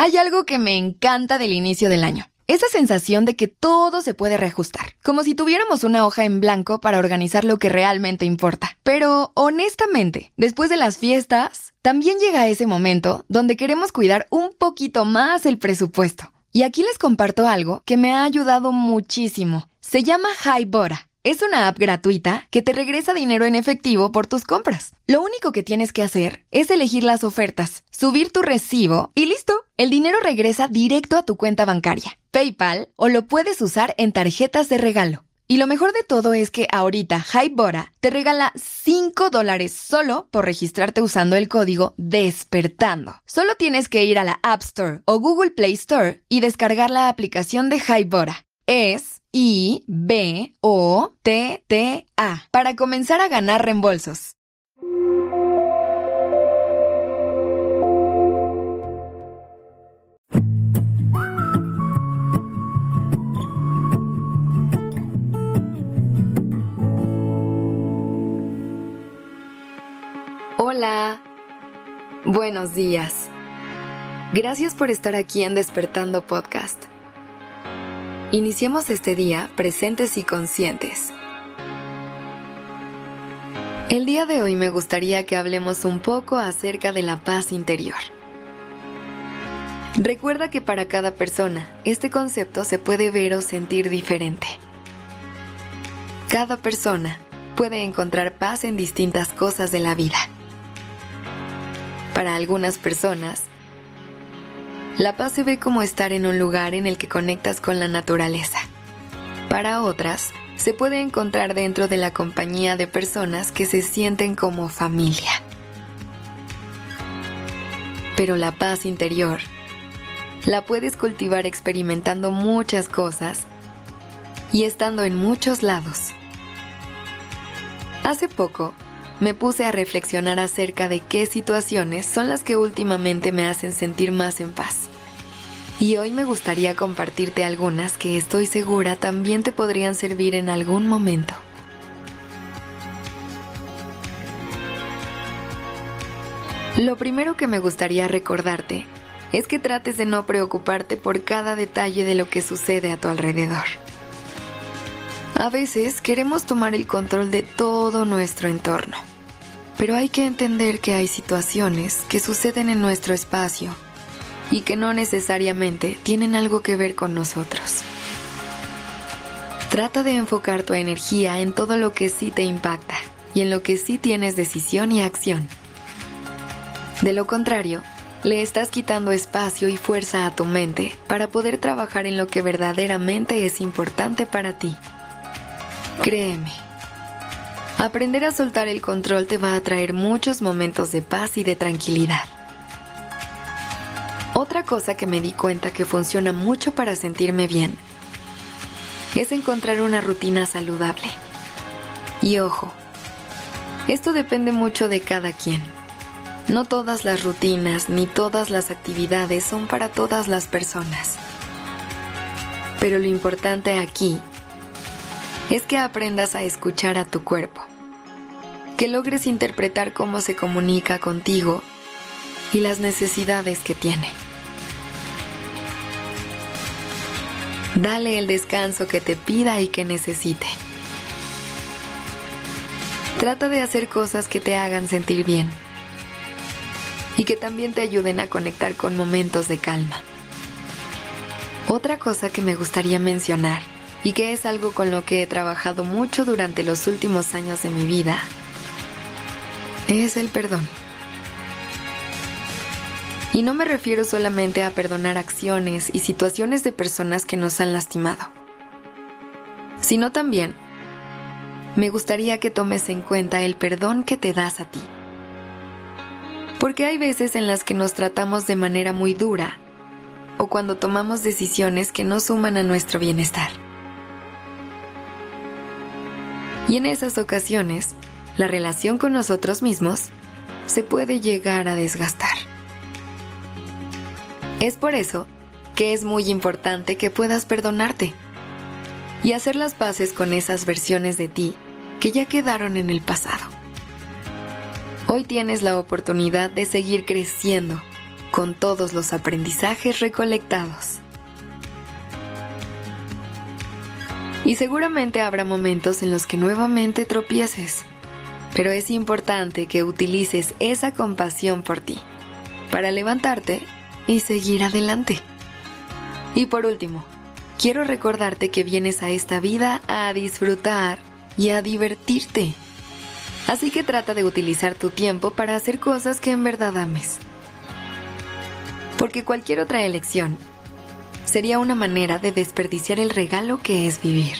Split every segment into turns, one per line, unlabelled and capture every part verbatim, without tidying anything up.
Hay algo que me encanta del inicio del año. Esa sensación de que todo se puede reajustar, como si tuviéramos una hoja en blanco para organizar lo que realmente importa. Pero, honestamente, después de las fiestas, también llega ese momento donde queremos cuidar un poquito más el presupuesto. Y aquí les comparto algo que me ha ayudado muchísimo. Se llama Hybora. Es una app gratuita que te regresa dinero en efectivo por tus compras. Lo único que tienes que hacer es elegir las ofertas, subir tu recibo y ¡listo! El dinero regresa directo a tu cuenta bancaria, PayPal o lo puedes usar en tarjetas de regalo. Y lo mejor de todo es que ahorita Hybora te regala cinco dólares solo por registrarte usando el código DESPERTANDO. Solo tienes que ir a la App Store o Google Play Store y descargar la aplicación de Hybora. Es I B O T T A para comenzar a ganar reembolsos. Hola, buenos días. Gracias por estar aquí en Despertando Podcast. Iniciemos este día presentes y conscientes. El día de hoy me gustaría que hablemos un poco acerca de la paz interior. Recuerda que para cada persona, este concepto se puede ver o sentir diferente. Cada persona puede encontrar paz en distintas cosas de la vida. Para algunas personas, la paz se ve como estar en un lugar en el que conectas con la naturaleza. Para otras, se puede encontrar dentro de la compañía de personas que se sienten como familia. Pero la paz interior la puedes cultivar experimentando muchas cosas y estando en muchos lados. Hace poco, me puse a reflexionar acerca de qué situaciones son las que últimamente me hacen sentir más en paz. Y hoy me gustaría compartirte algunas que estoy segura también te podrían servir en algún momento. Lo primero que me gustaría recordarte es que trates de no preocuparte por cada detalle de lo que sucede a tu alrededor. A veces queremos tomar el control de todo nuestro entorno, pero hay que entender que hay situaciones que suceden en nuestro espacio y que no necesariamente tienen algo que ver con nosotros. Trata de enfocar tu energía en todo lo que sí te impacta y en lo que sí tienes decisión y acción. De lo contrario, le estás quitando espacio y fuerza a tu mente para poder trabajar en lo que verdaderamente es importante para ti. Créeme, aprender a soltar el control te va a traer muchos momentos de paz y de tranquilidad. Otra cosa que me di cuenta que funciona mucho para sentirme bien es encontrar una rutina saludable. Y ojo, esto depende mucho de cada quien. No todas las rutinas ni todas las actividades son para todas las personas. Pero lo importante aquí es que aprendas a escuchar a tu cuerpo, que logres interpretar cómo se comunica contigo y las necesidades que tiene. Dale el descanso que te pida y que necesite. Trata de hacer cosas que te hagan sentir bien y que también te ayuden a conectar con momentos de calma. Otra cosa que me gustaría mencionar y que es algo con lo que he trabajado mucho durante los últimos años de mi vida es el perdón. Y no me refiero solamente a perdonar acciones y situaciones de personas que nos han lastimado, sino también me gustaría que tomes en cuenta el perdón que te das a ti. Porque hay veces en las que nos tratamos de manera muy dura o cuando tomamos decisiones que no suman a nuestro bienestar. Y en esas ocasiones, la relación con nosotros mismos se puede llegar a desgastar. Es por eso que es muy importante que puedas perdonarte y hacer las paces con esas versiones de ti que ya quedaron en el pasado. Hoy tienes la oportunidad de seguir creciendo, con todos los aprendizajes recolectados. Y seguramente habrá momentos en los que nuevamente tropieces, pero es importante que utilices esa compasión por ti para levantarte y seguir adelante. Y por último, quiero recordarte que vienes a esta vida a disfrutar y a divertirte. Así que trata de utilizar tu tiempo para hacer cosas que en verdad ames. Porque cualquier otra elección sería una manera de desperdiciar el regalo que es vivir.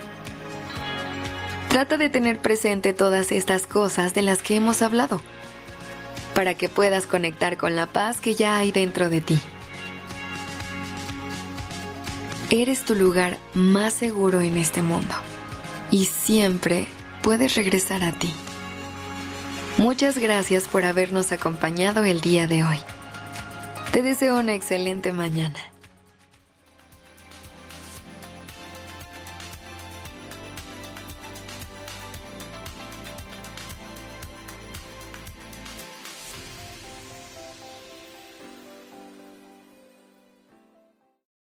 Trata de tener presente todas estas cosas de las que hemos hablado, para que puedas conectar con la paz que ya hay dentro de ti. Eres tu lugar más seguro en este mundo y siempre puedes regresar a ti. Muchas gracias por habernos acompañado el día de hoy. Te deseo una excelente mañana.